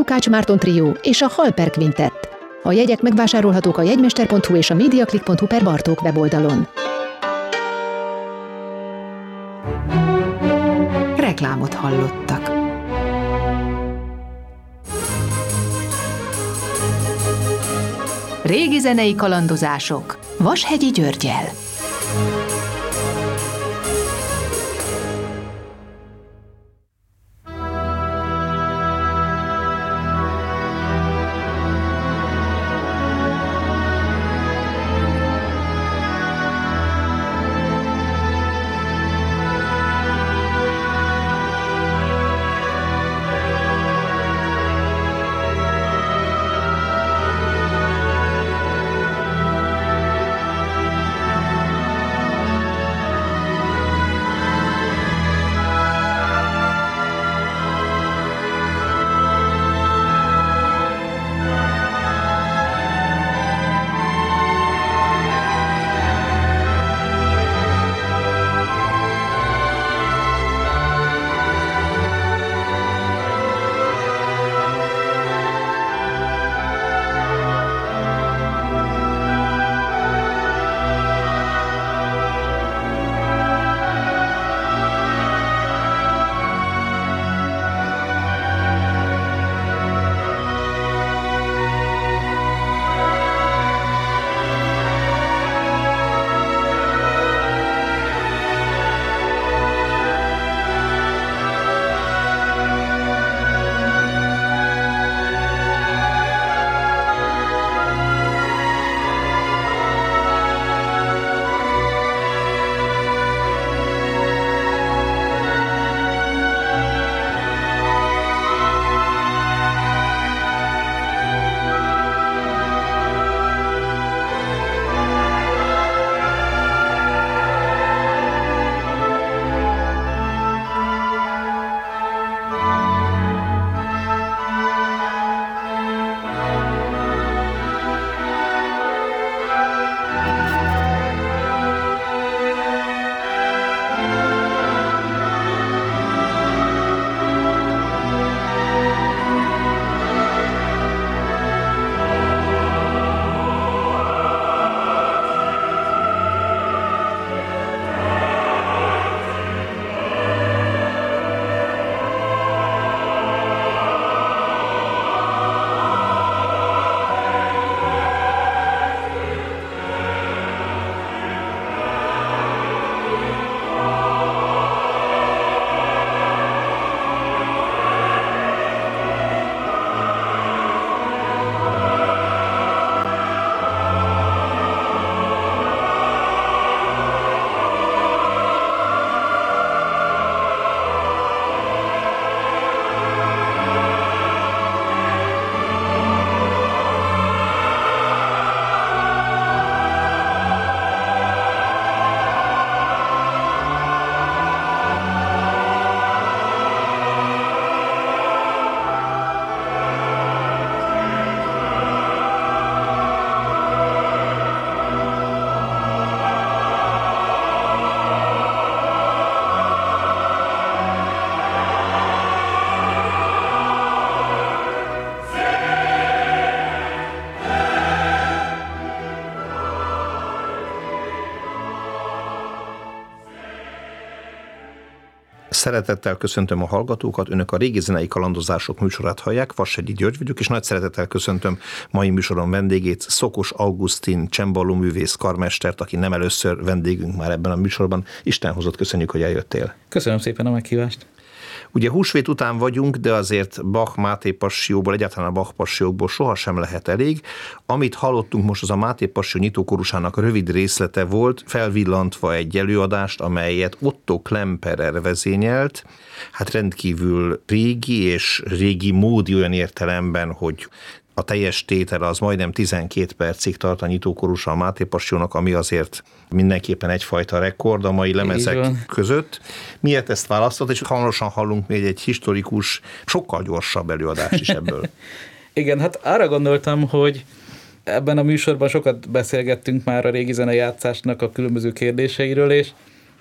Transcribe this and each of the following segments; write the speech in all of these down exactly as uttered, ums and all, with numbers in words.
Lukács Márton Trió és a Halper Quintett. A jegyek megvásárolhatók a jegymester pont hu és a mediaclick pont hu per Bartók weboldalon. Reklámot hallottak. Régi zenei kalandozások Vashegyi Györggyel. Szeretettel köszöntöm a hallgatókat, önök a Régi Zenei Kalandozások műsorát hallják, Vashegyi György vagyok, és nagy szeretettel köszöntöm mai műsorom vendégét, Szokos Augustin csembalóművész karmestert, aki nem először vendégünk már ebben a műsorban. Isten hozott, köszönjük, hogy eljöttél. Köszönöm szépen a meghívást. Ugye húsvét után vagyunk, de azért Bach Máté Passióból, egyáltalán a Bach Passiókból sohasem lehet elég. Amit hallottunk most, az a Máté Passio nyitókorusának rövid részlete volt, felvillantva egy előadást, amelyet Otto Klemperer vezényelt. Hát rendkívül régi és régi módi olyan értelemben, hogy a teljes tétel az majdnem tizenkét percig tart a nyitókorusa a Máté Passionnak, ami azért mindenképpen egyfajta rekord a mai lemezek között. Miért ezt választott, és hamarosan hallunk még egy historikus, sokkal gyorsabb előadást is ebből. Igen, hát arra gondoltam, hogy ebben a műsorban sokat beszélgettünk már a régi zenejátszásnak a különböző kérdéseiről, és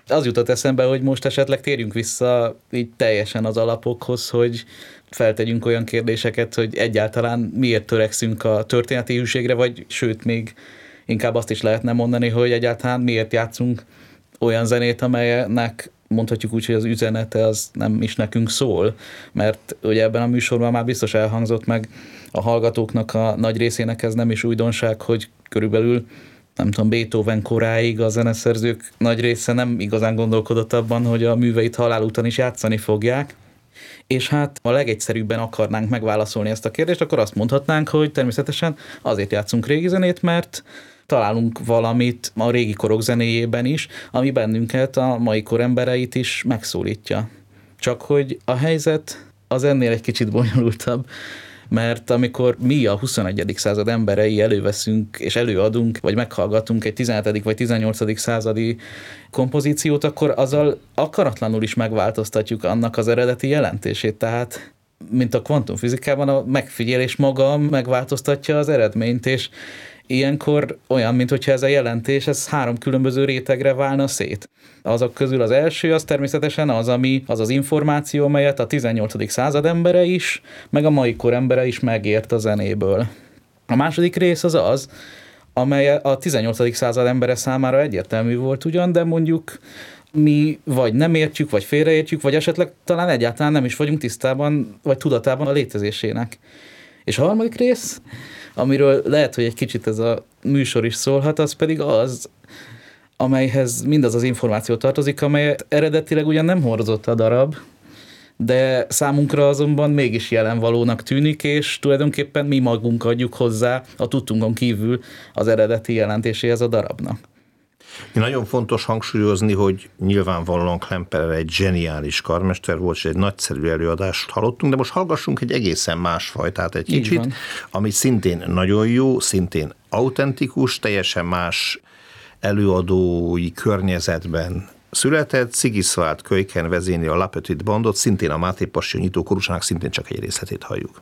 Az jutott eszembe, hogy most esetleg térjünk vissza így teljesen az alapokhoz, hogy feltegyünk olyan kérdéseket, hogy egyáltalán miért törekszünk a történeti hűségre, vagy sőt, még inkább azt is lehetne mondani, hogy egyáltalán miért játszunk olyan zenét, amelynek mondhatjuk úgy, hogy az üzenete az nem is nekünk szól, mert ugye ebben a műsorban már biztos elhangzott meg a hallgatóknak a nagy részének ez nem is újdonság, hogy körülbelül nem tudom, Beethoven koráig a zeneszerzők nagy része nem igazán gondolkodott abban, hogy a műveit halál után is játszani fogják. És hát a legegyszerűbben akarnánk megválaszolni ezt a kérdést, akkor azt mondhatnánk, hogy természetesen azért játszunk régi zenét, mert találunk valamit a régi korok zenéjében is, ami bennünket, a mai kor embereit is megszólítja. Csak hogy a helyzet az ennél egy kicsit bonyolultabb, mert amikor mi a huszonegyedik század emberei előveszünk és előadunk, vagy meghallgatunk egy tizenhetedik vagy tizennyolcadik századi kompozíciót, akkor azzal akaratlanul is megváltoztatjuk annak az eredeti jelentését. Tehát, mint a kvantumfizikában, a megfigyelés maga megváltoztatja az eredményt, és ilyenkor olyan, mintha ez a jelentés, ez három különböző rétegre válna szét. Azok közül az első az természetesen az, ami az az információ, melyet a tizennyolcadik század embere is, meg a mai kor embere is megért a zenéből. A második rész az az, amely a tizennyolcadik század embere számára egyértelmű volt ugyan, de mondjuk mi vagy nem értjük, vagy félreértjük, vagy esetleg talán egyáltalán nem is vagyunk tisztában, vagy tudatában a létezésének. És a harmadik rész, amiről lehet, hogy egy kicsit ez a műsor is szólhat, az pedig az, amelyhez mindaz az információ tartozik, amelyet eredetileg ugyan nem hordozott a darab, de számunkra azonban mégis jelenvalónak tűnik, és tulajdonképpen mi magunk adjuk hozzá a tudtunkon kívül az eredeti jelentéséhez a darabnak. Nagyon fontos hangsúlyozni, hogy nyilvánvalóan Klemperer egy zseniális karmester volt, és egy nagyszerű előadást hallottunk, de most hallgassunk egy egészen másfajtát egy kicsit, ami szintén nagyon jó, szintén autentikus, teljesen más előadói környezetben született. Sigiswald Keuken vezényli a La Petite Bandot, szintén a Máté Passió nyitókorusának szintén csak egy részletét halljuk.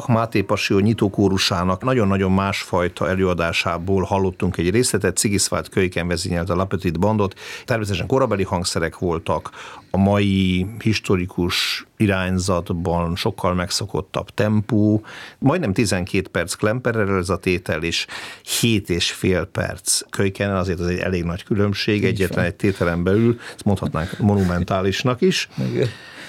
Bach Máté Passió nyitókórusának nagyon-nagyon másfajta előadásából hallottunk egy részletet. Sigismund Keuken vezényelte a La Petite Bandot. Természetesen korabeli hangszerek voltak, a mai historikus irányzatban sokkal megszokottabb tempó, majdnem tizenkét perc Klemperrel ez a tétel, és hét és fél perc Keuken, azért az egy elég nagy különbség, egyetlen egy tételen belül, ezt mondhatnánk monumentálisnak is. Igen.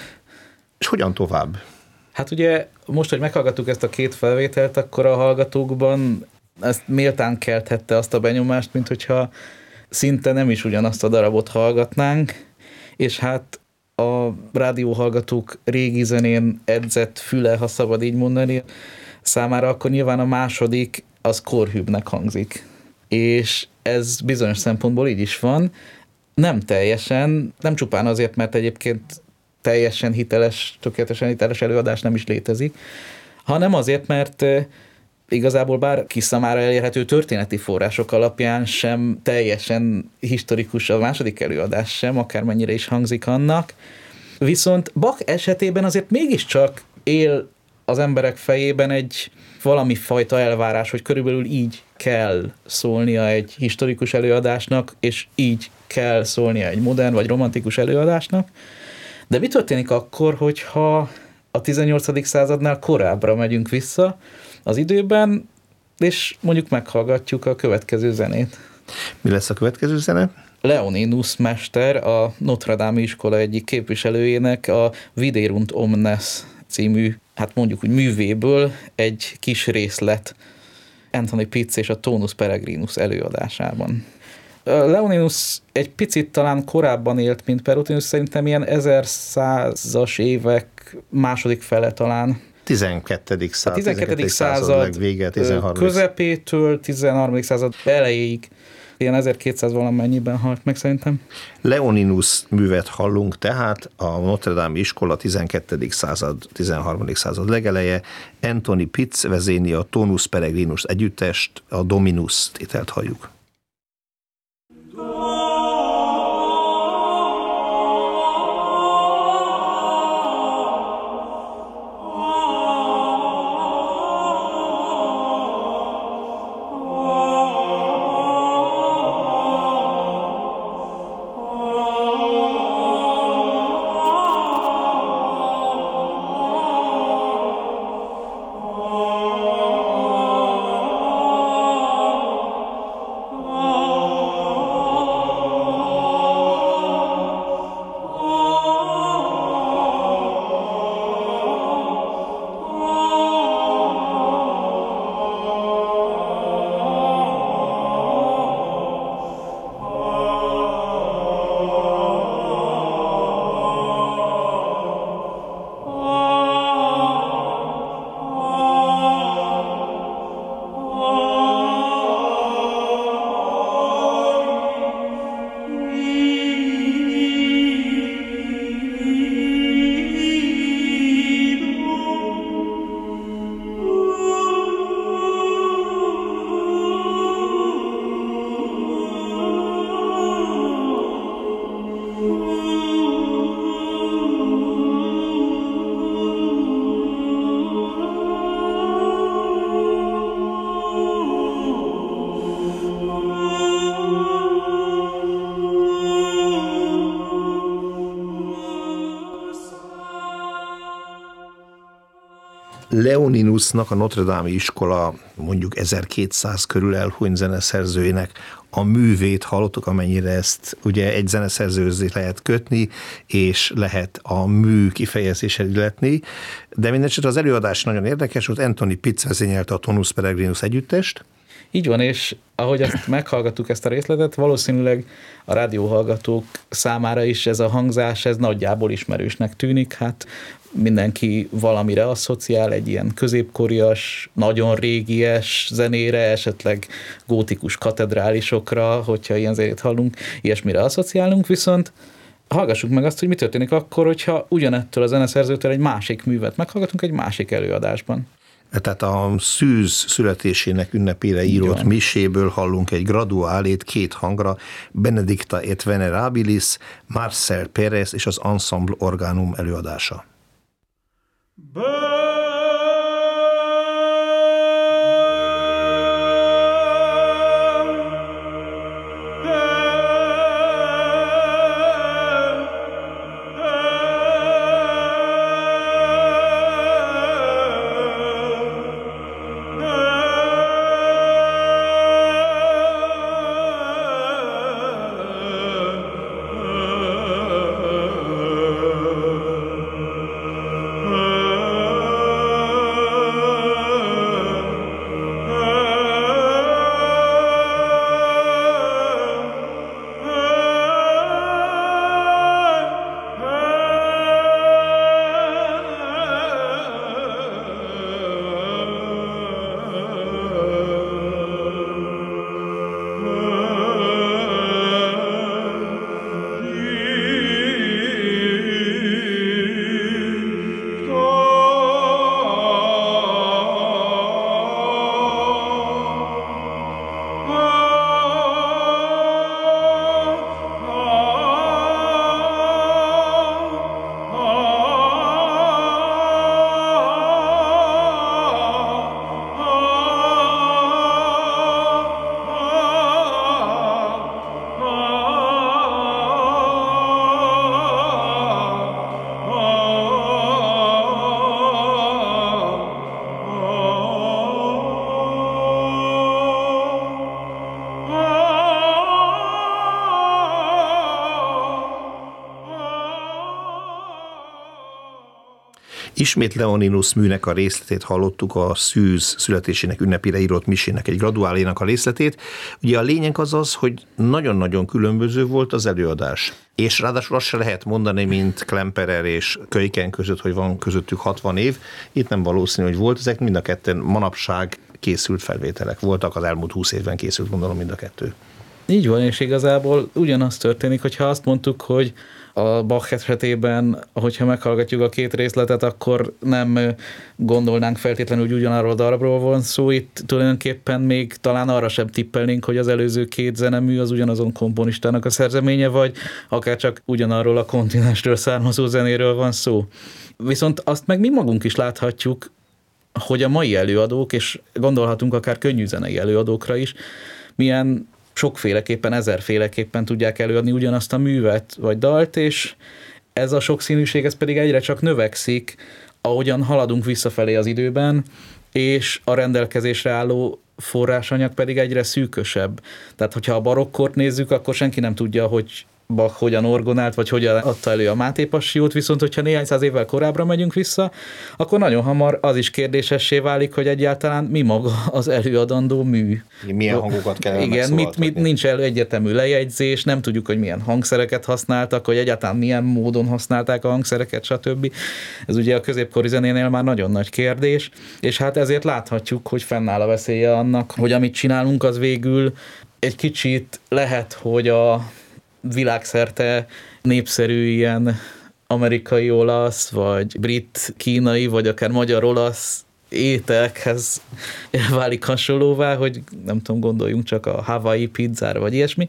És hogyan tovább? Hát ugye most, hogy meghallgattuk ezt a két felvételt, akkor a hallgatókban ezt méltán kelthette azt a benyomást, mint hogyha szinte nem is ugyanazt a darabot hallgatnánk, és hát a rádióhallgatók régi zenén edzett füle, ha szabad így mondani, számára akkor nyilván a második az korhűbbnek hangzik. És ez bizonyos szempontból így is van. Nem teljesen, nem csupán azért, mert egyébként teljesen hiteles, tökéletesen hiteles előadás nem is létezik, hanem azért, mert igazából bárki számára elérhető történeti források alapján sem teljesen historikus a második előadás sem, akármennyire is hangzik annak. Viszont Bach esetében azért mégiscsak él az emberek fejében egy valami fajta elvárás, hogy körülbelül így kell szólnia egy historikus előadásnak, és így kell szólnia egy modern vagy romantikus előadásnak. De mi történik akkor, hogyha a tizennyolcadik századnál korábbra megyünk vissza az időben, és mondjuk meghallgatjuk a következő zenét? Mi lesz a következő zene? Leoninus mester, a Notre Dame iskola egyik képviselőjének a Viderunt omnes című, hát mondjuk úgy művéből egy kis részlet Anthony Pitts és a Tonus Peregrinus előadásában. Leoninus egy picit talán korábban élt, mint Perotinus, szerintem ilyen ezerszázas évek második fele talán. tizenkettedik század, a tizenkettedik század vége, tizenharmadik közepétől tizenharmadik század elejéig, ilyen ezerkétszáz valamennyiben halt meg szerintem. Leoninus művet hallunk tehát, a Notre Dame iskola tizenkettedik század, tizenharmadik század legeleje, Anthony Pitts vezényli a Tonus Peregrinus együttest, a Dominus tételt halljuk. Leoninusnak, a Notre Dame iskola mondjuk ezerkétszáz körül elhunyt zeneszerzőjének a művét hallottuk, amennyire ezt ugye egy zeneszerzőhöz lehet kötni, és lehet a mű kifejezésre illetni, de mindenesetre az előadás nagyon érdekes, volt Anthony Pitts vezényelte a Tonus Peregrinus együttest. Így van, és ahogy azt meghallgattuk ezt a részletet, valószínűleg a rádióhallgatók számára is ez a hangzás, ez nagyjából ismerősnek tűnik, hát mindenki valamire asszociál, egy ilyen középkorias, nagyon régies zenére, esetleg gótikus katedrálisokra, hogyha ilyen zenét hallunk, ilyesmire asszociálunk, viszont hallgassuk meg azt, hogy mi történik akkor, hogyha ugyanettől a zeneszerzőtől egy másik művet meghallgatunk egy másik előadásban. Tehát a Szűz születésének ünnepére írott miséből hallunk egy graduálét két hangra, Benedicta et Venerabilis, Marcel Pérez és az Ensemble Organum előadása. Be- Ismét Leoninus műnek a részletét hallottuk, a Szűz születésének ünnepére írott misének egy graduálénak a részletét. Ugye a lényeg az az, hogy nagyon-nagyon különböző volt az előadás. És ráadásul azt se lehet mondani, mint Klemperer és Kölyken között, hogy van közöttük hatvan év. Itt nem valószínű, hogy volt. Ezek mind a ketten manapság készült felvételek voltak, az elmúlt húsz évben készült, gondolom, mind a kettő. Így van, és igazából ugyanaz történik, hogyha azt mondtuk, hogy a Bach esetében, hogyha meghallgatjuk a két részletet, akkor nem gondolnánk feltétlenül, hogy ugyanarról a darabról van szó. Itt tulajdonképpen még talán arra sem tippelnénk, hogy az előző két zenemű az ugyanazon komponistának a szerzeménye, vagy akár csak ugyanarról a kontinensről származó zenéről van szó. Viszont azt meg mi magunk is láthatjuk, hogy a mai előadók, és gondolhatunk akár könnyűzenei előadókra is, milyen sokféleképpen, ezerféleképpen tudják előadni ugyanazt a művet vagy dalt, és ez a sokszínűség, ez pedig egyre csak növekszik, ahogyan haladunk visszafelé az időben, és a rendelkezésre álló forrásanyag pedig egyre szűkösebb. Tehát, hogyha a barokkort nézzük, akkor senki nem tudja, hogy Bach hogyan orgonált, vagy hogyan adta elő a Máté Passiót, viszont hogyha néhány száz évvel korábbra megyünk vissza, akkor nagyon hamar az is kérdésessé válik, hogy egyáltalán mi maga az előadandó mű. Milyen hangokat kell Igen, mit, mit, nincs elő egyértelmű lejegyzés, nem tudjuk, hogy milyen hangszereket használtak, hogy egyáltalán milyen módon használták a hangszereket, stb. Ez ugye a középkori zenénél már nagyon nagy kérdés, és hát ezért láthatjuk, hogy fennáll a veszélye annak, hogy amit csinálunk, az végül egy kicsit lehet, hogy a világszerte népszerű ilyen amerikai olasz, vagy brit, kínai, vagy akár magyar-olasz ételekhez válik hasonlóvá, hogy nem tudom, gondoljunk csak a Hawaii pizzára, vagy ilyesmi.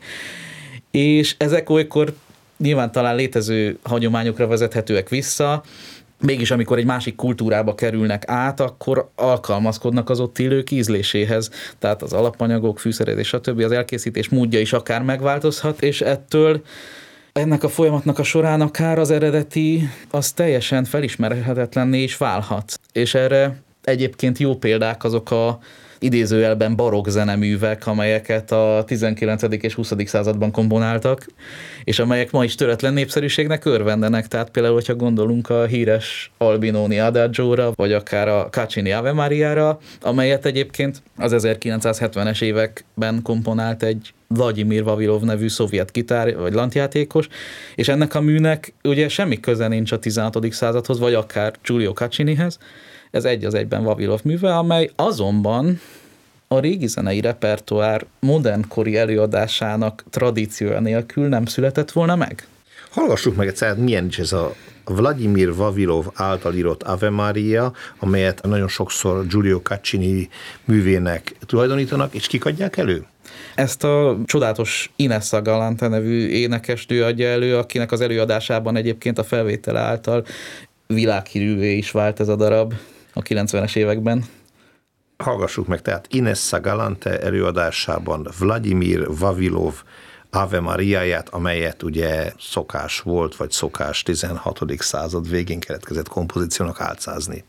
És ezek olykor nyilván talán létező hagyományokra vezethetőek vissza, mégis amikor egy másik kultúrába kerülnek át, akkor alkalmazkodnak az ott élők ízléséhez. Tehát az alapanyagok, fűszerezés, stb. Az elkészítés módja is akár megváltozhat, és ettől ennek a folyamatnak a során akár az eredeti, az teljesen felismerhetetlenné is válhat. És erre egyébként jó példák azok a idézőjelben barokk zeneművek, amelyeket a tizenkilencedik és huszadik században komponáltak, és amelyek ma is töretlen népszerűségnek örvendenek. Tehát például, hogyha gondolunk a híres Albinoni Adagio-ra, vagy akár a Caccini Ave Mariára, amelyet egyébként az ezerkilencszázhetvenes években komponált egy Vladimir Vavilov nevű szovjet gitár vagy lantjátékos, és ennek a műnek ugye semmi köze nincs a tizenhatodik századhoz, vagy akár Giulio Caccinihez. Ez egy az egyben Vavilov műve, amely azonban a régi zenei repertoár modernkori előadásának tradíciója nélkül nem született volna meg. Hallgassuk meg egyszer, milyen is ez a Vladimir Vavilov által írott Ave Maria, amelyet nagyon sokszor Giulio Caccini művének tulajdonítanak, és kik adják elő? Ezt a csodálatos Inessa Galante nevű énekesnő adja elő, akinek az előadásában egyébként a felvétele által világhírűvé is vált ez a darab a kilencvenes években. Hallgassuk meg, tehát Inessa Galante előadásában Vladimir Vavilov Ave Mariáját, amelyet ugye szokás volt, vagy szokás tizenhatodik század végén keletkezett kompozíciónak álcázni.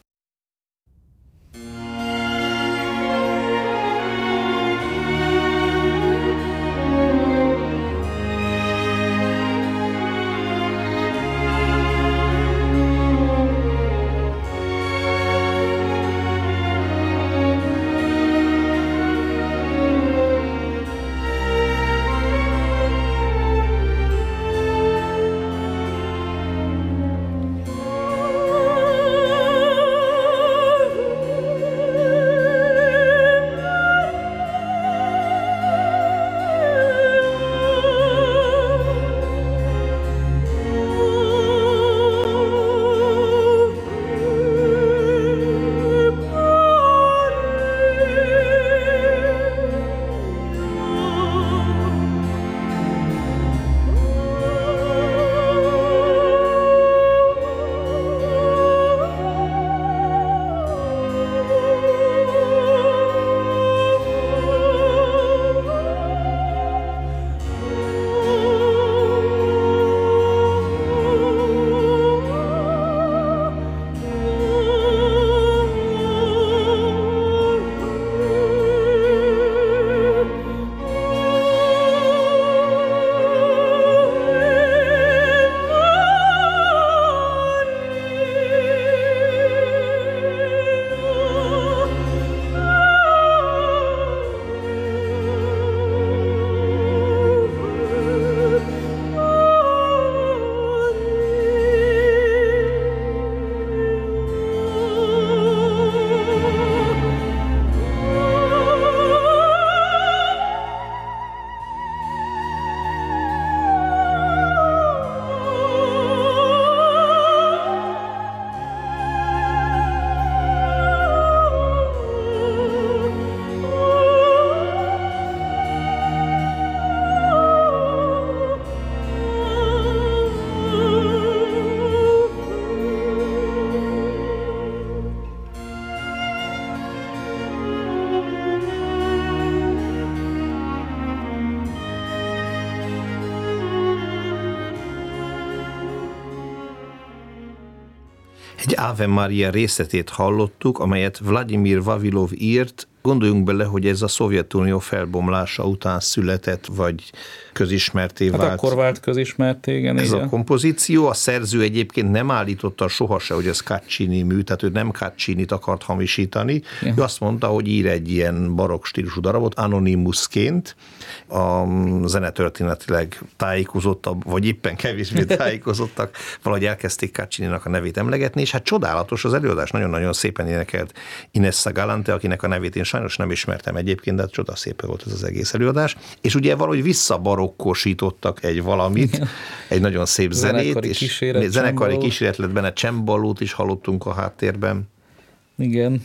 Egy Ave Maria részletét hallottuk, amelyet Vladimir Vavilov írt. Gondoljunk bele, hogy ez a Szovjetunió felbomlása után született, vagy közismerté vált. Hát akkor vált közismerté, igen. Ez igen. a kompozíció, a szerző egyébként nem állította soha se, hogy ez Caccini mű, tehát ő nem Caccinit akart hamisítani. Ja. Ő azt mondta, hogy ír egy ilyen barokk stílusú darabot, anonimusként, a zenetörténetileg tájékozottabb, vagy éppen kevésbé tájékozottak, valahogy elkezdték Caccininak a nevét emlegetni, és hát csodálatos az előadás, nagyon-nagyon szépen énekelt Inessa Galante, akinek a nevét én sajnos nem ismertem egyébként, de hát csodaszép volt ez az egész előadás. És ugye valahogy visszabarokkosítottak egy valamit, igen. Egy nagyon szép zenét, zenekari és kíséret, zenekari kíséret lett benne, csembalót is hallottunk a háttérben. Igen.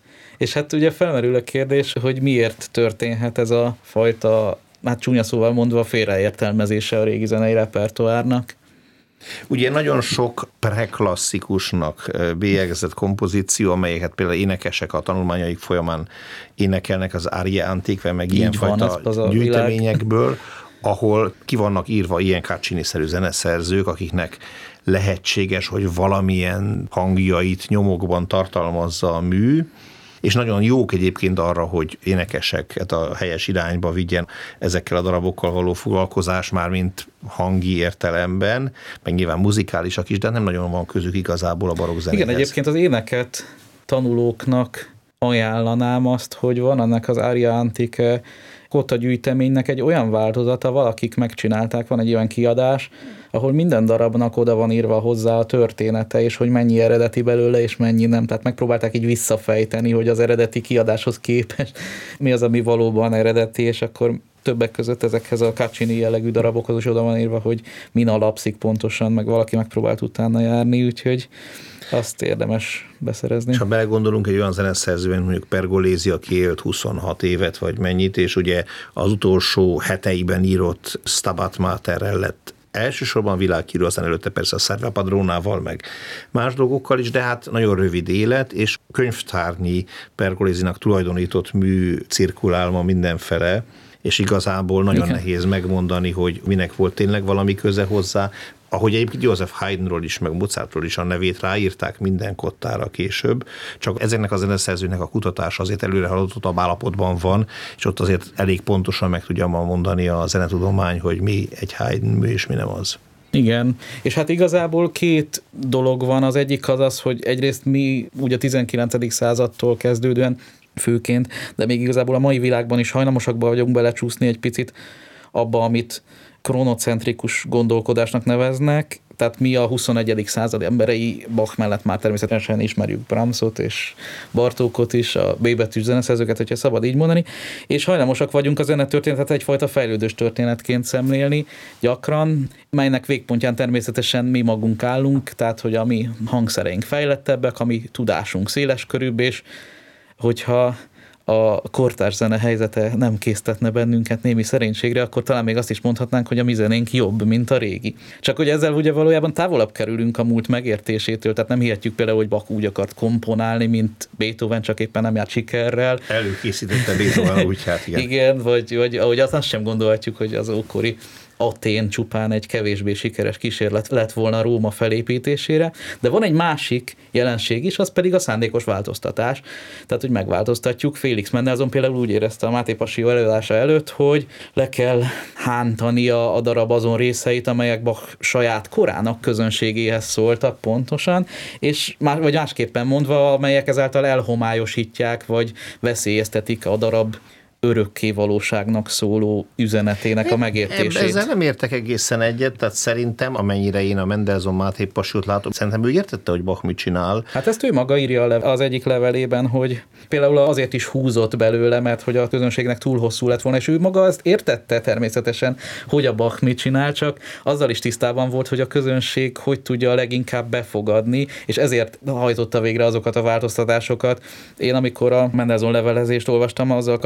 És hát ugye felmerül a kérdés, hogy miért történhet ez a fajta, hát csúnya szóval mondva, félreértelmezése a régi zenei repertoárnak. Ugye nagyon sok preklasszikusnak bélyegzett kompozíció, amelyeket például énekesek a tanulmányaik folyamán énekelnek az Aria Antique, meg ilyenfajta gyűjteményekből, ahol ki vannak írva ilyen Caccini-szerű zeneszerzők, akiknek lehetséges, hogy valamilyen hangjait nyomokban tartalmazza a mű, és nagyon jók egyébként arra, hogy énekeseket a helyes irányba vigyen ezekkel a darabokkal való foglalkozás, már mint hangi értelemben, meg nyilván muzikálisak is, de nem nagyon van közük igazából a barokk zenéhez. Igen, egyébként az éneket tanulóknak ajánlanám azt, hogy van ennek az Aria Antique kóta gyűjteménynek egy olyan változata, valakik megcsinálták, van egy olyan kiadás, ahol minden darabnak oda van írva hozzá a története, és hogy mennyi eredeti belőle, és mennyi nem. Tehát megpróbálták így visszafejteni, hogy az eredeti kiadáshoz képest mi az, ami valóban eredeti, és akkor többek között ezekhez a Caccini jellegű darabokhoz is oda van írva, hogy min alapszik pontosan, meg valaki megpróbált utána járni, úgyhogy azt érdemes beszerezni. És ha belegondolunk egy olyan zeneszerzően, mondjuk Pergolesi, aki élt huszonhat évet, vagy mennyit, és ugye az utolsó heteiben írott Stabat Materrel lett elsősorban világhírű, aztán előtte persze a Serva Padronával, meg más dolgokkal is, de hát nagyon rövid élet, és könyvtárnyi Pergolesinak tulajdonított mű cirkulál ma mindenfele, és igazából nagyon Igen. nehéz megmondani, hogy minek volt tényleg valami köze hozzá. Ahogy egyébként Joseph Haydnról is, meg Mozartról is a nevét ráírták minden kottára később, csak ezeknek a zeneszerzőnek a kutatása azért előre haladottabb állapotban van, és ott azért elég pontosan meg tudja ma mondani a zenetudomány, hogy mi egy Haydn mű, és mi nem az. Igen, és hát igazából két dolog van. Az egyik az az, hogy egyrészt mi ugye a tizenkilencedik századtól kezdődően főként, de még igazából a mai világban is hajlamosak vagyunk belecsúszni egy picit abba, amit kronocentrikus gondolkodásnak neveznek, tehát mi a huszonegyedik század emberei, Bach mellett már természetesen ismerjük Brahmsot és Bartókot is, a B betűs zeneszerzőket, hogyha szabad így mondani, és hajlamosak vagyunk a zenetörténetet egyfajta fejlődős történetként szemlélni gyakran, melynek végpontján természetesen mi magunk állunk, tehát hogy a mi hangszereink fejlettebbek, a mi tudásunk széleskörűbb, és hogyha a kortárs zene helyzete nem késztetne bennünket némi szerénységre, akkor talán még azt is mondhatnánk, hogy a mi zenénk jobb, mint a régi. Csak hogy ezzel ugye valójában távolabb kerülünk a múlt megértésétől, tehát nem hihetjük például, hogy Bach úgy akart komponálni, mint Beethoven, csak éppen nem járt sikerrel. Előkészítette Beethoven úgy, hát igen. Igen, vagy, vagy ahogy azt sem gondolhatjuk, hogy az ókori Atén csupán egy kevésbé sikeres kísérlet lett volna Róma felépítésére, de van egy másik jelenség is, az pedig a szándékos változtatás. Tehát, hogy megváltoztatjuk. Félix Mendelssohn például úgy érezte a Máté Passió előadása előtt, hogy le kell hántania a darab azon részeit, amelyek Bach saját korának közönségéhez szóltak pontosan, és más, vagy másképpen mondva, amelyek ezáltal elhomályosítják, vagy veszélyeztetik a darab örökké valóságnak szóló üzenetének a megértését. Ezzel nem értek egészen egyet, tehát szerintem, amennyire én a Mendelssohn Máté Passiót látom, szerintem ő értette, hogy Bach mit csinál. Hát ezt ő maga írja az egyik levelében, hogy például azért is húzott belőle, mert hogy a közönségnek túl hosszú lett volna, és ő maga ezt értette természetesen, hogy a Bach mit csinál, csak azzal is tisztában volt, hogy a közönség hogy tudja leginkább befogadni, és ezért hajtotta végre azokat a változtatásokat. Én amikor a Mendelssohn levelezést olvastam azzal kapcsolatban, akkor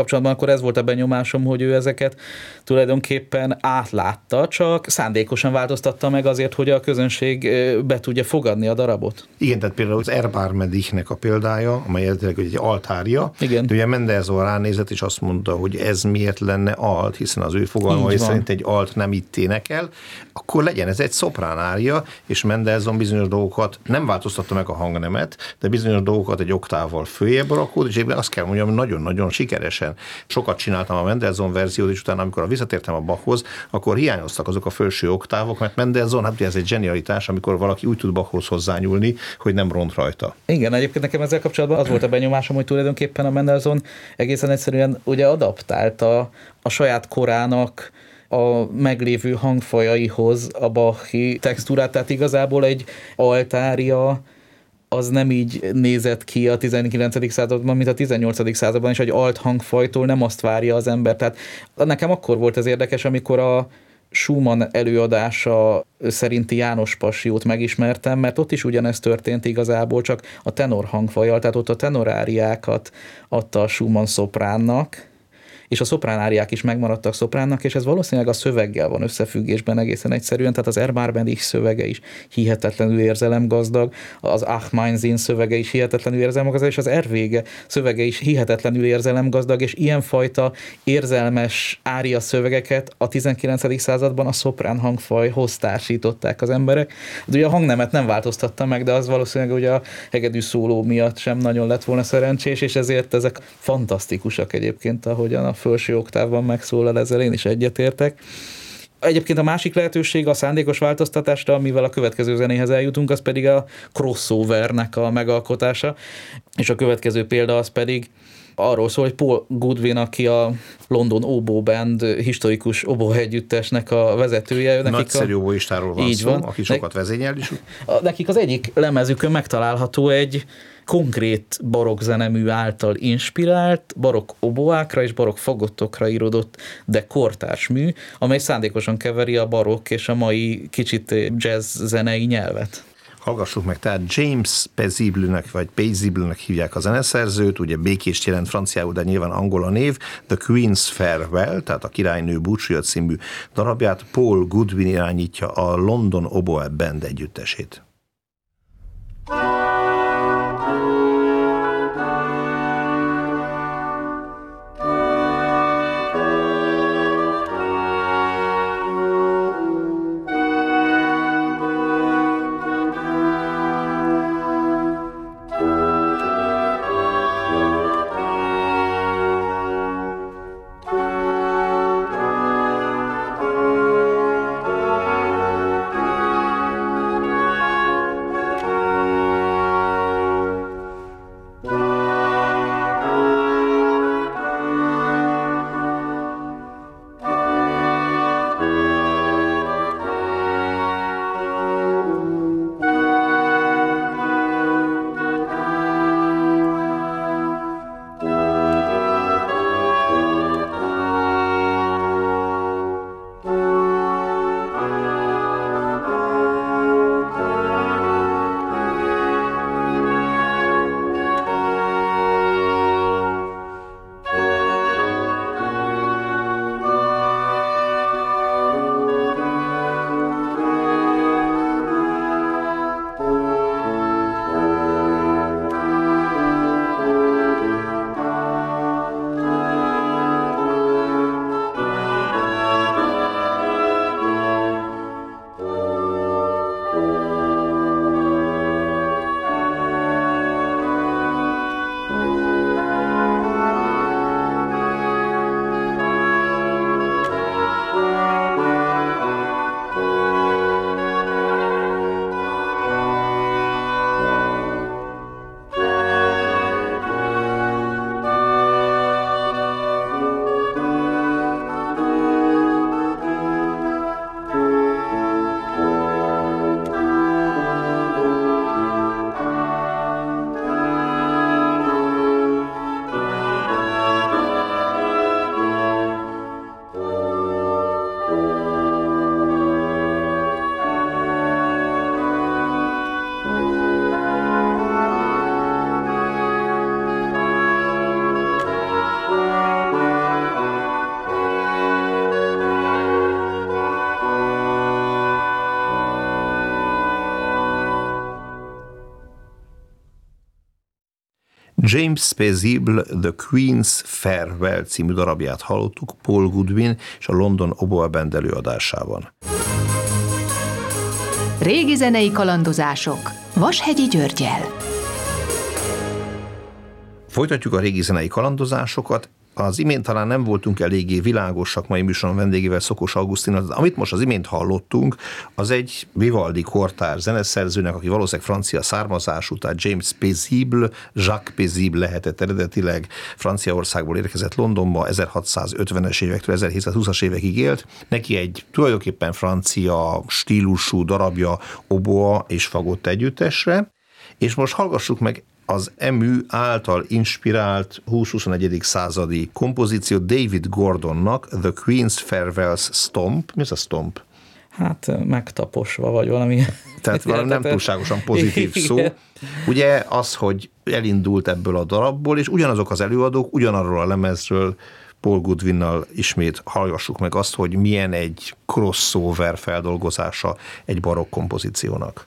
akkor ez volt a benyomásom, hogy ő ezeket tulajdonképpen átlátta, csak szándékosan változtatta meg azért, hogy a közönség be tudja fogadni a darabot. Igen, tehát például az Erbarmedichnek a példája, amely egy altárja. Igen. De ugye Mendelssohn ránézett, és azt mondta, hogy ez miért lenne alt, hiszen az ő fogalmai szerint egy alt nem itt énekel, akkor legyen ez egy szopránária, és Mendelssohn bizonyos dolgokat nem változtatta meg a hangnemet, de bizonyos dolgokat egy oktávval följebb rakott, és azt kell mondjam, hogy nagyon-nagyon sikeresen. Sokat csináltam a Mendelssohn verziót, és utána, amikor visszatértem a Bachhoz, akkor hiányoztak azok a felső oktávok, mert Mendelssohn, hát ugye ez egy zsenialitás, amikor valaki úgy tud Bachhoz hozzányúlni, hogy nem ront rajta. Igen, egyébként nekem ezzel kapcsolatban az volt a benyomásom, hogy tulajdonképpen a Mendelssohn egészen egyszerűen ugye adaptálta a saját korának a meglévő hangfajaihoz a Bachi textúrát, tehát igazából egy altária az nem így nézett ki a tizenkilencedik században, mint a tizennyolcadik században, és egy alt hangfajtól nem azt várja az ember. Tehát nekem akkor volt ez érdekes, amikor a Schumann előadása szerinti János Passiót megismertem, mert ott is ugyanezt történt igazából, csak a tenor hangfajjal, tehát ott a tenoráriákat adta a Schumann szopránnak, és a szopránáriák is megmaradtak szopránnak, és ez valószínűleg a szöveggel van összefüggésben egészen egyszerűen, tehát az Erbarmedich szövege is hihetetlenül érzelemgazdag, az Ach mein Sinn szövege is hihetetlenül érzelemgazdag, és az Ervége szövege is hihetetlenül érzelemgazdag, és ilyenfajta érzelmes ária szövegeket a tizenkilencedik században a szoprán hangfajhoz társították az emberek. De ugye a hangnemet nem változtatta meg, de az valószínűleg ugye a hegedű szóló miatt sem nagyon lett volna szerencsés, és ezért ezek fantasztikusak egyébként, ahogyan a felső oktávban megszólal, ezzel én is egyetértek. Egyébként a másik lehetőség a szándékos változtatásra, amivel a következő zenéhez eljutunk, az pedig a crossovernek a megalkotása, és a következő példa az pedig arról szól, hogy Paul Goodwin, aki a London Oboe Band historikus oboe-együttesnek a vezetője. Nagyszerű oboistáról van szó, van. Aki sokat vezényel is. Nekik az egyik lemezükön megtalálható egy konkrét barokk zenemű által inspirált, barokk oboákra és barokk fagottokra íródott, de kortárs mű, amely szándékosan keveri a barokk és a mai kicsit jazz zenei nyelvet. Hallgassuk meg, tehát James Paisible-nek, vagy Paisible-nek hívják a zeneszerzőt, ugye békést jelent franciául, de nyilván angol a név, The Queen's Farewell, tehát a királynő búcsúja című darabját, Paul Goodwin irányítja a London Oboe Band együttesét. James Paisible The Queen's Farewell című darabját hallottuk Paul Goodwin és a London Oboe Band előadásában. Régi zenei kalandozások Vashegyi Györggyel. Folytatjuk a régi zenei kalandozásokat. Az imént talán nem voltunk eléggé világosak mai műsoron vendégével, Szokos Augusztin. Amit most az imént hallottunk, az egy Vivaldi kortárs zeneszerzőnek, aki valószínűleg francia származású, tehát James Paisible, Jacques Paisible lehetett eredetileg, Franciaországból érkezett Londonba, ezerhatszázötvenes évektől ezerhétszázhúszas évekig élt. Neki egy tulajdonképpen francia stílusú darabja oboa és fagott együttesre, és most hallgassuk meg az emű által inspirált húsz-huszonegyedik századi kompozíció David Gordonnak, The Queen's Farewell's Stomp. Mi ez a stomp? Hát megtaposva, vagy valami. Tehát valami nem túlságosan pozitív szó. Ugye az, hogy elindult ebből a darabból, és ugyanazok az előadók, ugyanarról a lemezről Paul Goodwinnal ismét hallgassuk meg azt, hogy milyen egy crossover feldolgozása egy barokk kompozíciónak.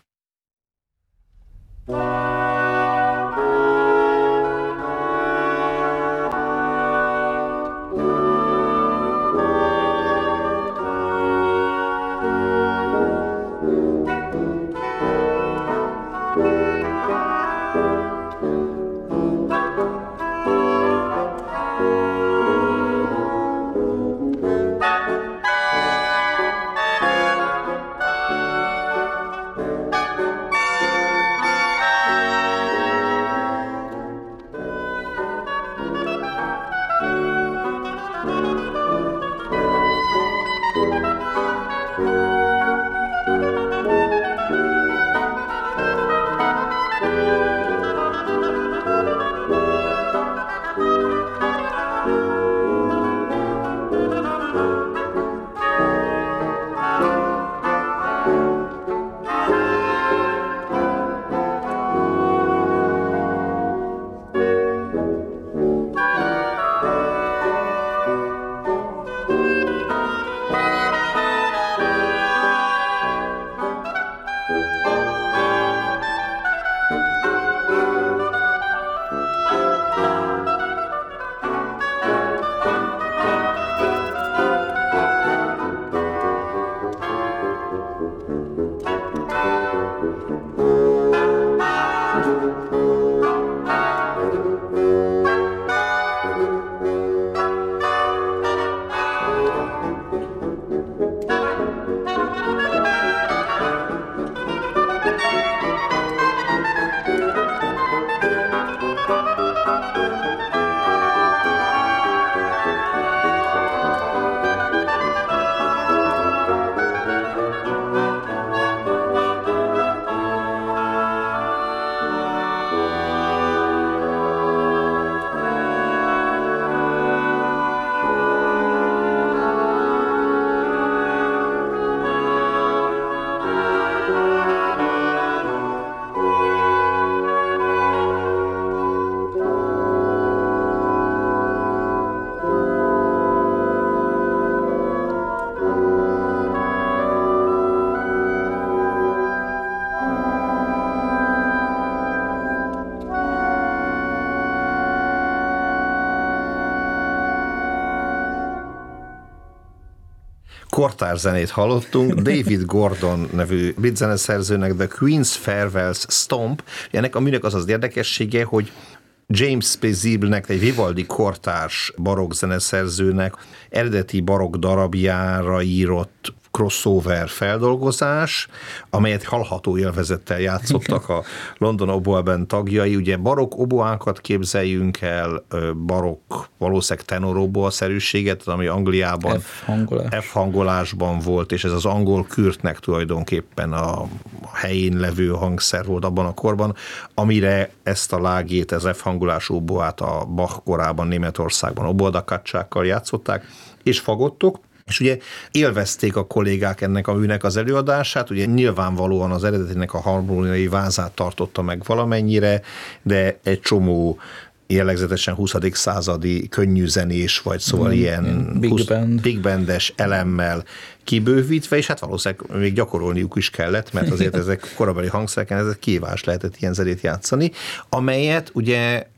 kortárs zenét hallottunk, David Gordon nevű brit zeneszerzőnek The Queen's Farewell's Stomp. Ennek a műnek az az érdekessége, hogy James Paisiblenek, egy Vivaldi kortárs barokk zeneszerzőnek eredeti barokk darabjára írott crossover feldolgozás, amelyet hallható élvezettel játszottak a London Oboe Band tagjai. Ugye barokk oboánkat képzeljünk el, barokk, valószínűleg tenor oboa-szerűséget, ami Angliában F-hangolás. F-hangolásban volt, és ez az angol kürtnek tulajdonképpen a helyén levő hangszer volt abban a korban, amire ezt a lágét, ez F-hangolású oboát a Bach korában Németországban oboadakacsákkal játszották, és fagottok. És ugye élvezték a kollégák ennek a műnek az előadását, ugye nyilvánvalóan az eredetinek a harmóniai vázát tartotta meg valamennyire, de egy csomó jellegzetesen huszadik századi könnyűzenés, vagy szóval mm, ilyen big, húsz, band. big bandes elemmel kibővítve, és hát valószínűleg még gyakorolniuk is kellett, mert azért ezek korabeli hangszereken ezek kívás lehetett ilyen zenét játszani, amelyet ugye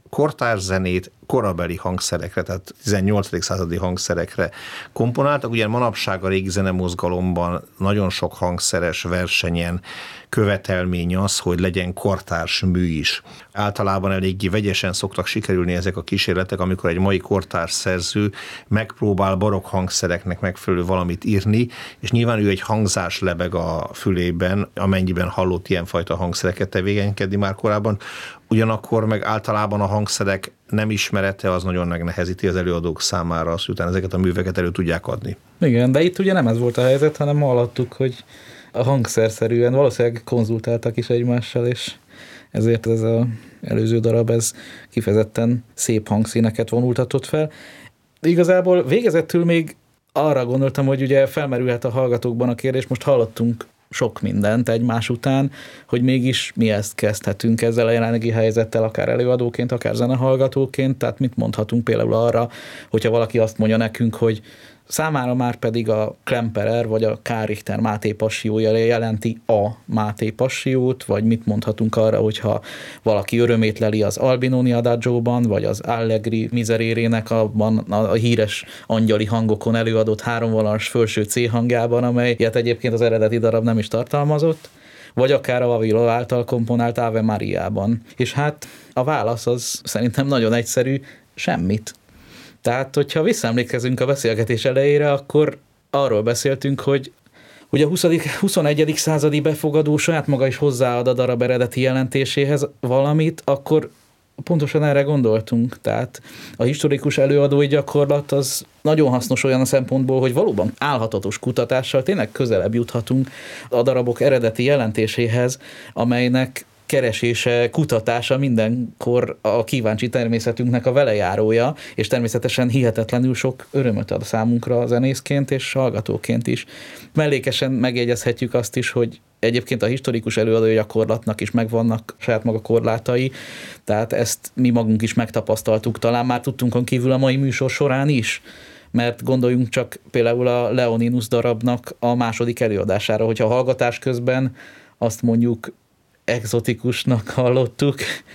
kortárs zenét korabeli hangszerekre, tehát tizennyolcadik századi hangszerekre komponáltak. Ugye manapság a régi zenemozgalomban nagyon sok hangszeres versenyen követelmény az, hogy legyen kortárs mű is. Általában eléggé vegyesen szoktak sikerülni ezek a kísérletek, amikor egy mai kortárs szerző megpróbál barokk hangszereknek megfelelő valamit írni, és nyilván ő egy hangzás lebeg a fülében, amennyiben hallott ilyenfajta hangszereket tevékenykedni már korábban. Ugyanakkor meg általában a hangszerek nem ismerete az nagyon megnehezíti az előadók számára azt, hogy utána ezeket a műveket elő tudják adni. Igen, de itt ugye nem ez volt a helyzet, hanem hallottuk, hogy a hangszerszerűen valószínűleg konzultáltak is egymással, és ezért ez az előző darab, ez kifejezetten szép hangszíneket vonultatott fel. Igazából végezettül még arra gondoltam, hogy ugye felmerülhet a hallgatókban a kérdés, most hallottunk sok mindent egymás után, hogy mégis mi ezt kezdhetünk ezzel a jelenlegi helyzettel, akár előadóként, akár zenehallgatóként, tehát mit mondhatunk például arra, hogyha valaki azt mondja nekünk, hogy számára már pedig a Klemperer vagy a K. Richter Máté Passió jelenti a Máté Passiót, vagy mit mondhatunk arra, hogyha valaki örömét leli az Albinoni Adagio-ban, vagy az Allegri Miserérének abban a híres angyali hangokon előadott háromvonalas felső C hangjában, amelyet egyébként az eredeti darab nem is tartalmazott, vagy akár a Vavilov által komponált Ave Mariában. És hát a válasz az szerintem nagyon egyszerű, semmit. Tehát, hogyha visszaemlékezünk a beszélgetés elejére, akkor arról beszéltünk, hogy, hogy a huszadik huszonegyedik századi befogadó saját maga is hozzáad a darab eredeti jelentéséhez valamit, akkor pontosan erre gondoltunk. Tehát a historikus előadói gyakorlat az nagyon hasznos olyan a szempontból, hogy valóban álhatatos kutatással tényleg közelebb juthatunk a darabok eredeti jelentéséhez, amelynek keresése, kutatása mindenkor a kíváncsi természetünknek a velejárója, és természetesen hihetetlenül sok örömöt ad számunkra zenészként és hallgatóként is. Mellékesen megjegyezhetjük azt is, hogy egyébként a historikus előadói gyakorlatnak is megvannak saját maga korlátai, tehát ezt mi magunk is megtapasztaltuk, talán már tudtunk kívül a mai műsor során is, mert gondoljunk csak például a Leoninus darabnak a második előadására, hogyha a hallgatás közben azt mondjuk egzotikusnak hallottuk,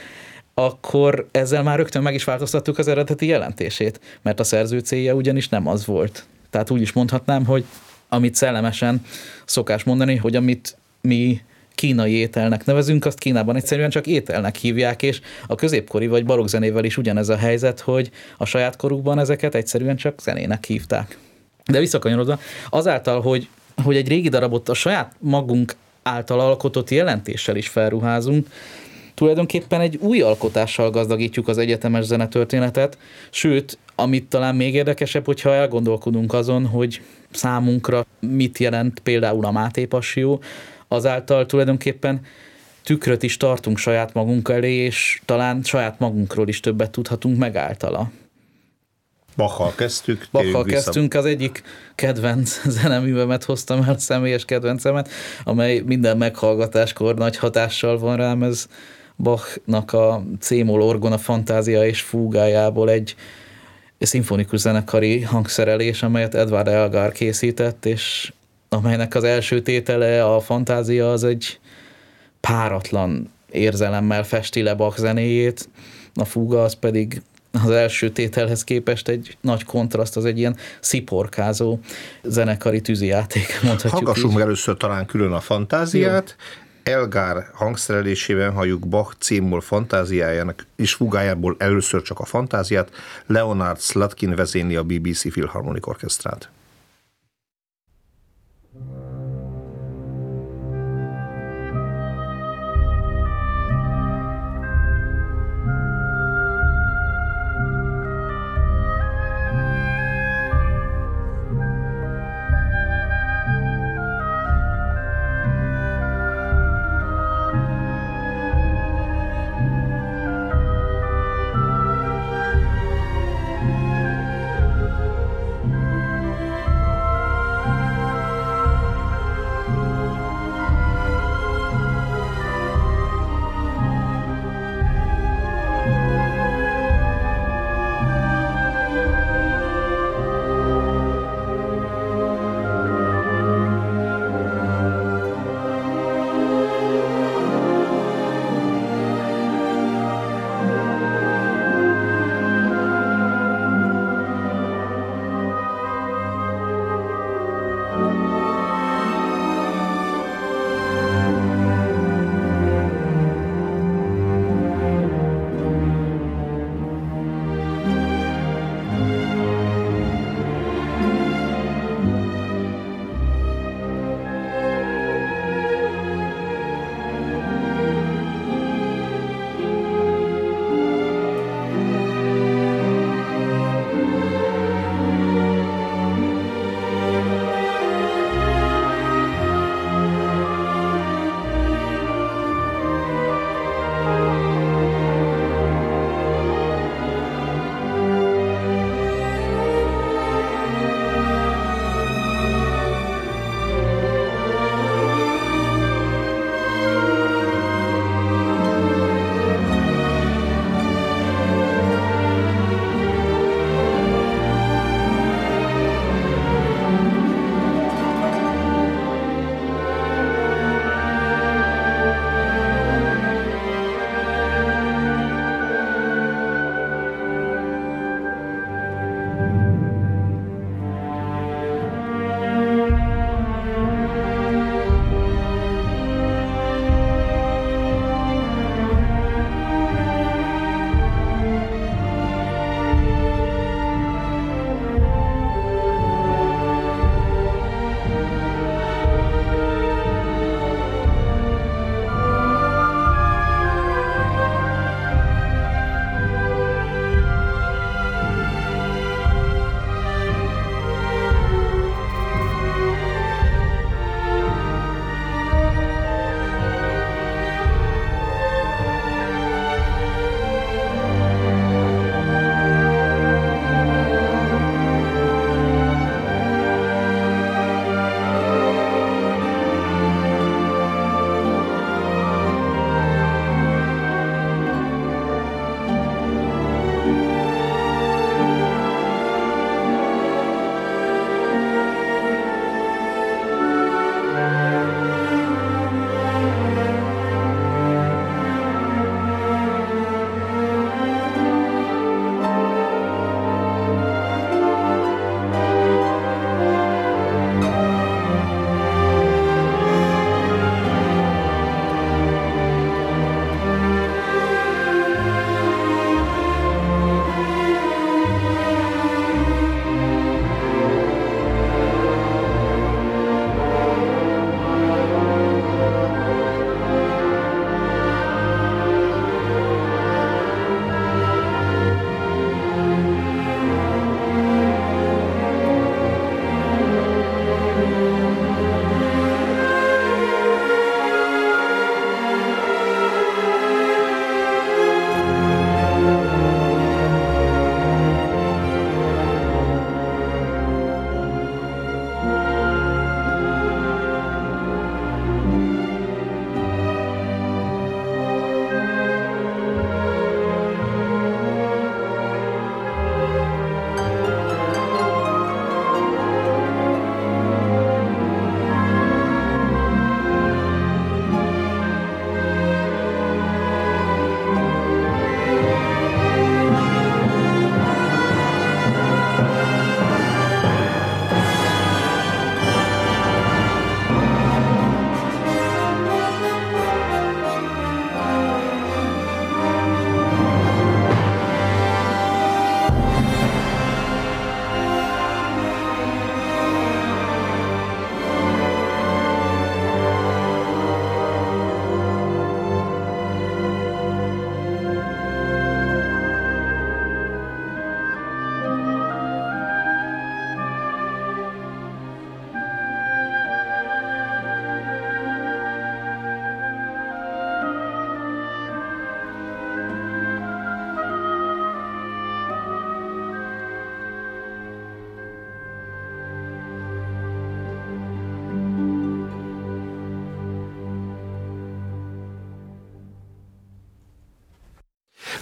akkor ezzel már rögtön meg is változtattuk az eredeti jelentését, mert a szerző célja ugyanis nem az volt. Tehát úgy is mondhatnám, hogy amit szellemesen szokás mondani, hogy amit mi kínai ételnek nevezünk, azt Kínában egyszerűen csak ételnek hívják, és a középkori vagy barokk zenével is ugyanez a helyzet, hogy a saját korukban ezeket egyszerűen csak zenének hívták. De visszakanyarodva, azáltal, hogy, hogy egy régi darabot a saját magunk által alkotott jelentéssel is felruházunk, tulajdonképpen egy új alkotással gazdagítjuk az egyetemes zenetörténetet, sőt, amit talán még érdekesebb, hogyha elgondolkodunk azon, hogy számunkra mit jelent például a Máté Passió, azáltal tulajdonképpen tükröt is tartunk saját magunk elé, és talán saját magunkról is többet tudhatunk meg általa. Bachal kezdtük. Bachal kezdtünk, az egyik kedvenc zeneművemet hoztam el, személyes kedvencemet, amely minden meghallgatáskor nagy hatással van rám, ez Bachnak a C-moll orgona fantázia és fúgájából egy szimfonikus zenekari hangszerelés, amelyet Edvard Elgar készített, és amelynek az első tétele, a fantázia, az egy páratlan érzelemmel festi le Bach zenéjét, a fúga az pedig az első tételhez képest egy nagy kontraszt, az egy ilyen sziporkázó zenekari tűzijáték, mondhatjuk. Hallgassunk így. meg először talán külön a fantáziát. Jó. Elgar hangszerelésében halljuk Bach C-moll fantáziájának és fugájából először csak a fantáziát. Leonard Slatkin vezényli a bé bé cé Philharmonic Orchestrát. Thank you.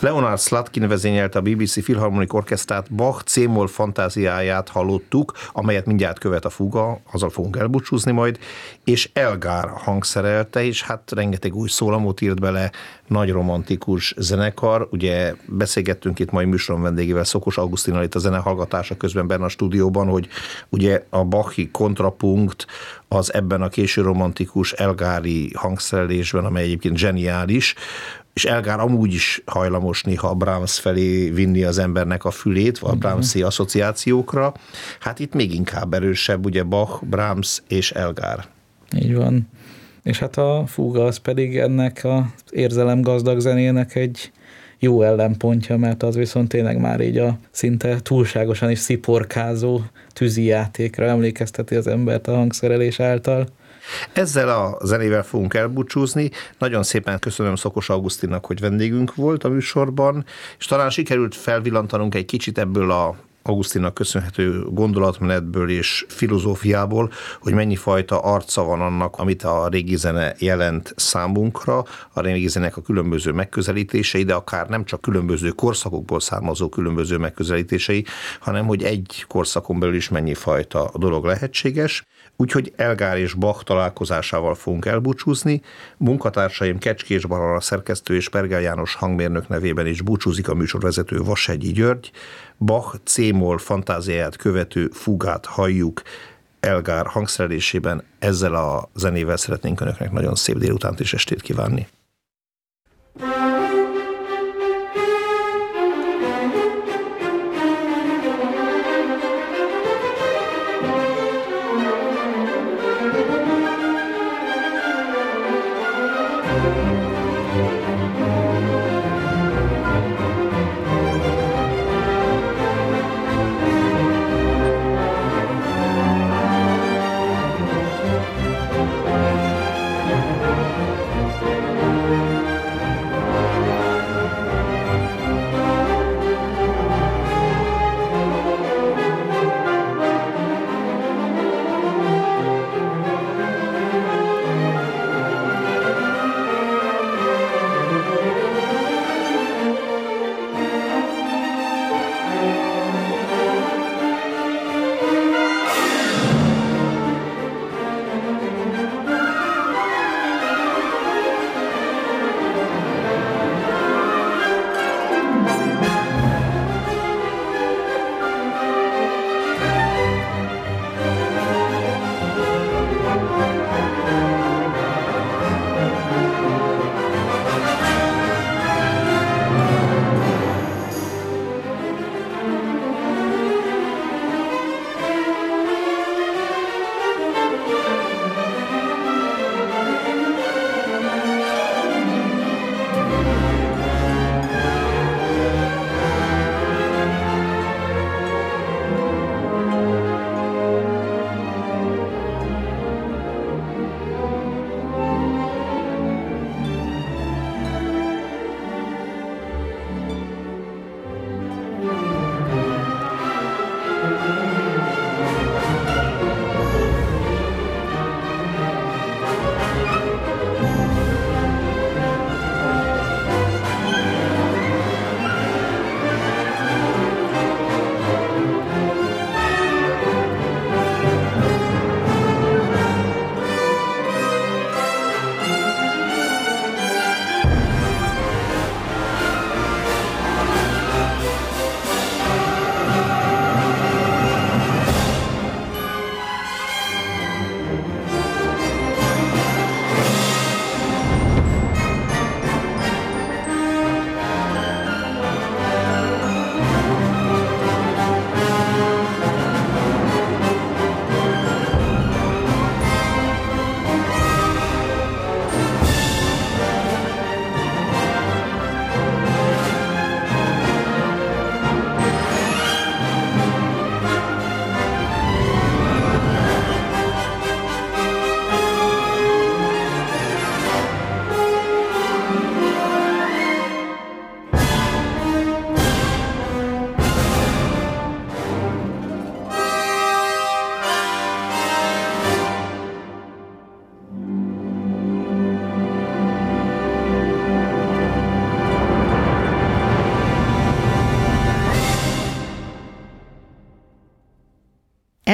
Leonard Slatkin vezényelte a bé bé cé Philharmonic Orchestrát, Bach C-moll fantáziáját hallottuk, amelyet mindjárt követ a fuga, azzal fogunk elbúcsúzni majd, és Elgar hangszerelte, és hát rengeteg új szólamot írt bele, nagy romantikus zenekar. Ugye beszélgettünk itt mai műsoron vendégével, Szokos Augusztinnal itt a zenehallgatása közben benne a stúdióban, hogy ugye a Bachi kontrapunkt az ebben a késő romantikus elgári hangszerelésben, amely egyébként zseniális, és Elgar amúgy is hajlamos néha a Brahms felé vinni az embernek a fülét, vagy a Brahmsi asszociációkra. Hát itt még inkább erősebb, ugye Bach, Brahms és Elgar. Így van. És hát a fúga az pedig ennek az érzelemgazdag zenének egy jó ellenpontja, mert az viszont tényleg már így a szinte túlságosan is sziporkázó tűzi játékra emlékezteti az embert a hangszerelés által. Ezzel a zenével fogunk elbúcsúzni. Nagyon szépen köszönöm Szokos Augusztinnak, hogy vendégünk volt a műsorban, és talán sikerült felvillantanunk egy kicsit ebből a Augusztinnak köszönhető gondolatmenetből és filozófiából, hogy mennyi fajta arca van annak, amit a régi zene jelent számunkra, a régi zenek a különböző megközelítései, de akár nem csak különböző korszakokból származó különböző megközelítései, hanem hogy egy korszakon belül is mennyi fajta dolog lehetséges. Úgyhogy Elgar és Bach találkozásával fogunk elbúcsúzni. Munkatársaim Kecskés Barbara szerkesztő és Pergel János hangmérnök nevében is búcsúzik a műsorvezető Vashegyi György. Bach C-moll fantáziáját követő fugát halljuk Elgar hangszerelésében. Ezzel a zenével szeretnénk önöknek nagyon szép délutánt és estét kívánni.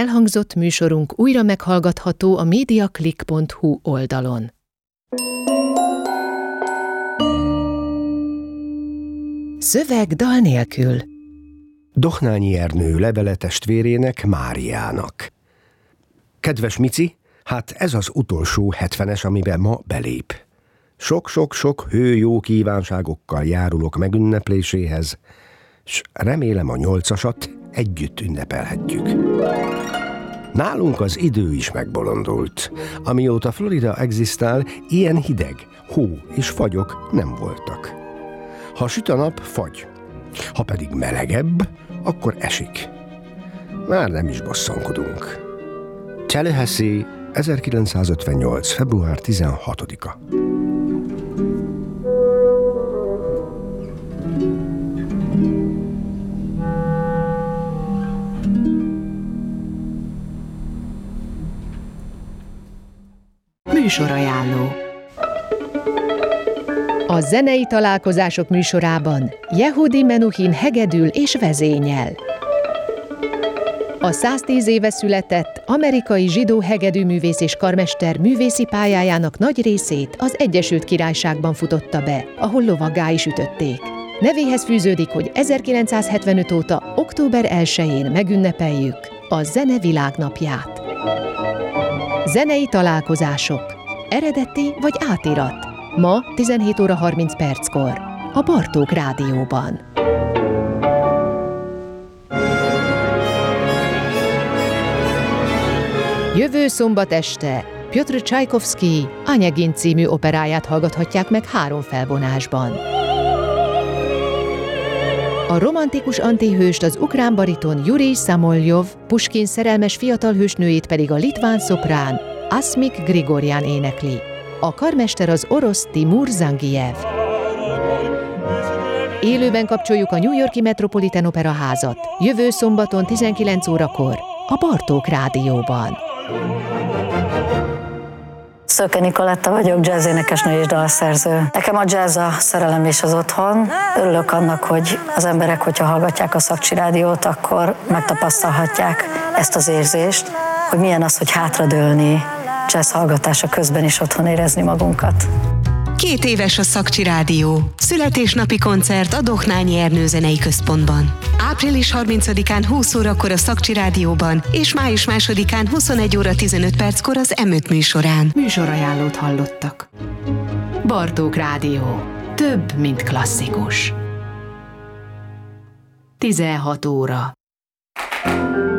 elhangzott műsorunk újra meghallgatható a mediaclick pont hu oldalon. Szöveg dal nélkül. Dohnányi Ernő levele testvérének, Máriának. Kedves Mici, hát ez az utolsó hetvenes, amiben ma belép. Sok-sok-sok hőjó kívánságokkal járulok megünnepléséhez, s remélem a nyolcasat együtt ünnepelhetjük. Nálunk az idő is megbolondult. Amióta Florida egzisztál, ilyen hideg, hó és fagyok nem voltak. Ha süt a nap, fagy. Ha pedig melegebb, akkor esik. Már nem is bosszankodunk. Tallahassee, ezerkilencszázötvennyolc. február tizenhatodika. Műsorajánló. A zenei találkozások műsorában Yehudi Menuhin hegedül és vezényel. A száztíz éve született amerikai zsidó hegedűművész és karmester művészi pályájának nagy részét az Egyesült Királyságban futotta be, ahol lovaggá is ütötték. Nevéhez fűződik, hogy ezerkilencszázhetvenöt óta október elsején megünnepeljük a Zene Világnapját. Zenei találkozások. Eredeti vagy átirat. Ma tizenhét óra harminc perckor. A Bartók Rádióban. Jövő szombat este Piotr Csajkovszky Anyagin című operáját hallgathatják meg három felvonásban. A romantikus antihőst az ukrán bariton Jurij Szamoljov, Puskin szerelmes fiatal hősnőjét pedig a litván szoprán Asmik Grigorján énekli. A karmester az orosz Timur Zangijev. Élőben kapcsoljuk a New York-i Metropolitan Opera házat. Jövő szombaton tizenkilenc órakor a Bartók Rádióban. Szöke Nikoletta vagyok, jazzénekesnő és dalszerző. Nekem a jazz a szerelem és az otthon. Örülök annak, hogy az emberek, hogyha hallgatják a Szakcsi Rádiót, akkor megtapasztalhatják ezt az érzést, hogy milyen az, hogy hátradőlni, jazz hallgatása közben is otthon érezni magunkat. Két éves a Szakcsi Rádió. Születésnapi koncert a Dohnányi Ernő Zenei Központban. április harmincadikán húsz órakor a Szakcsi Rádióban, és május másodikán huszonegy óra tizenöt perckor az em öt műsorán. Műsorajánlót hallottak. Bartók Rádió. Több, mint klasszikus. tizenhat óra.